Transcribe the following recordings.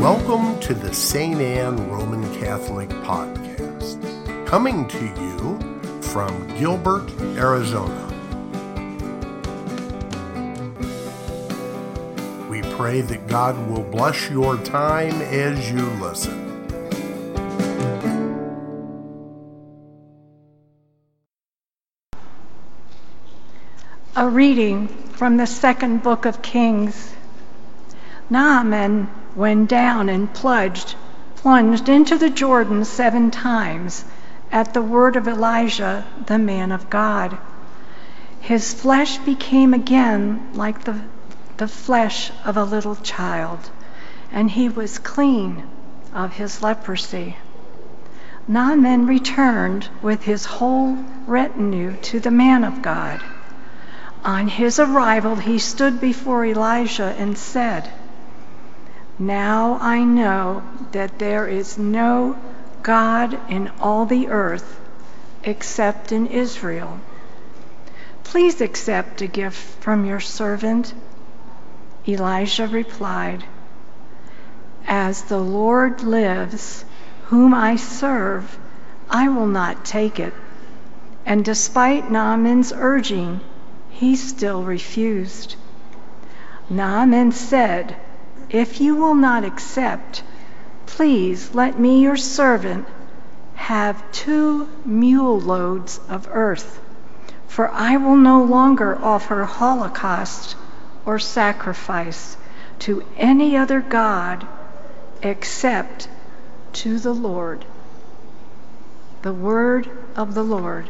Welcome to the St. Anne Roman Catholic Podcast, coming to you from Gilbert, Arizona. We pray that God will bless your time as you listen. A reading from the second book of Kings. Naaman went down and plunged into the Jordan 7 times at the word of Elijah, the man of God. His flesh became again like the flesh of a little child, and he was clean of his leprosy. Naaman returned with his whole retinue to the man of God. On his arrival, he stood before Elijah and said, "Now I know that there is no God in all the earth except in Israel. Please accept a gift from your servant." Elijah replied, "As the Lord lives, whom I serve, I will not take it." And despite Naaman's urging, he still refused. Naaman said, "If you will not accept, please let me, your servant, have 2 mule loads of earth, for I will no longer offer holocaust or sacrifice to any other god except to the Lord." The word of the Lord.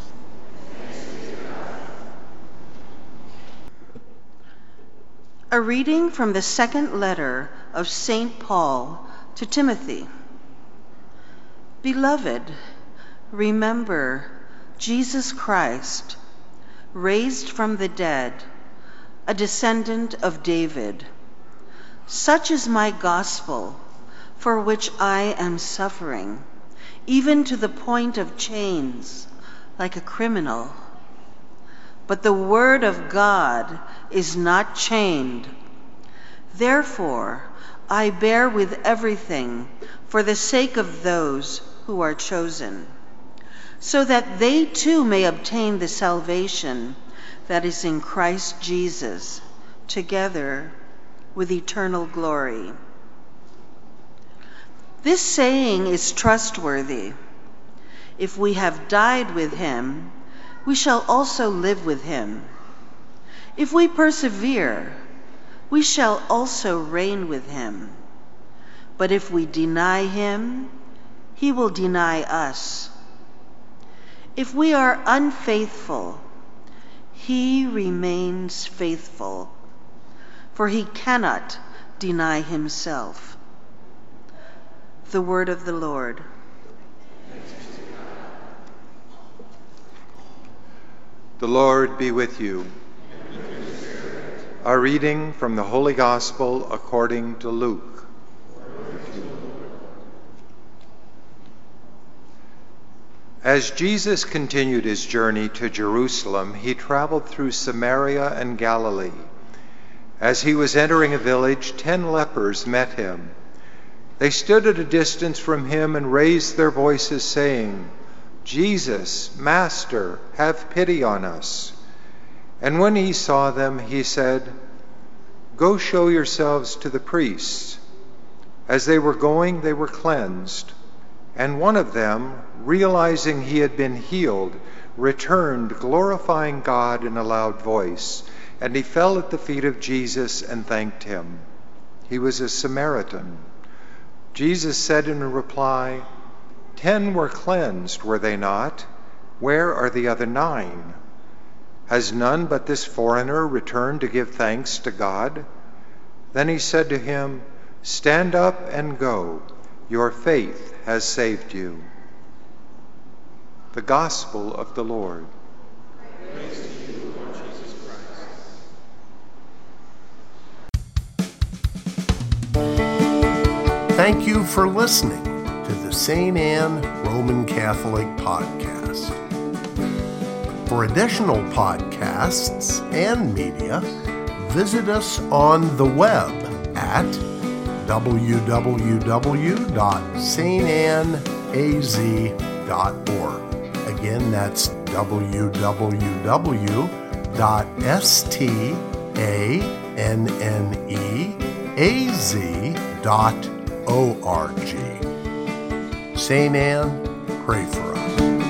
A reading from the second letter of St. Paul to Timothy. Beloved, remember Jesus Christ, raised from the dead, a descendant of David. Such is my gospel, for which I am suffering, even to the point of chains, like a criminal. But the word of God is not chained. Therefore, I bear with everything for the sake of those who are chosen, so that they too may obtain the salvation that is in Christ Jesus, together with eternal glory. This saying is trustworthy. If we have died with him, we shall also live with him. If we persevere, we shall also reign with him. But if we deny him, he will deny us. If we are unfaithful, he remains faithful, for he cannot deny himself. The word of the Lord. The Lord be with you. And with your spirit. A reading from the Holy Gospel according to Luke. As Jesus continued his journey to Jerusalem, he traveled through Samaria and Galilee. As he was entering a village, 10 lepers met him. They stood at a distance from him and raised their voices, saying, "Jesus, Master, have pity on us." And when he saw them, he said, "Go show yourselves to the priests." As they were going, they were cleansed. And one of them, realizing he had been healed, returned, glorifying God in a loud voice. And he fell at the feet of Jesus and thanked him. He was a Samaritan. Jesus said in reply, 10 were cleansed, were they not? Where are the other 9? Has none but this foreigner returned to give thanks to God? Then he said to him, "Stand up and go. Your faith has saved you." The Gospel of the Lord. Praise to you, Lord Jesus Christ. Thank you for listening to the St. Anne Roman Catholic Podcast. For additional podcasts and media, visit us on the web at www.stannaz.org. Again, that's www.stannaz.org. St. Anne, pray for us.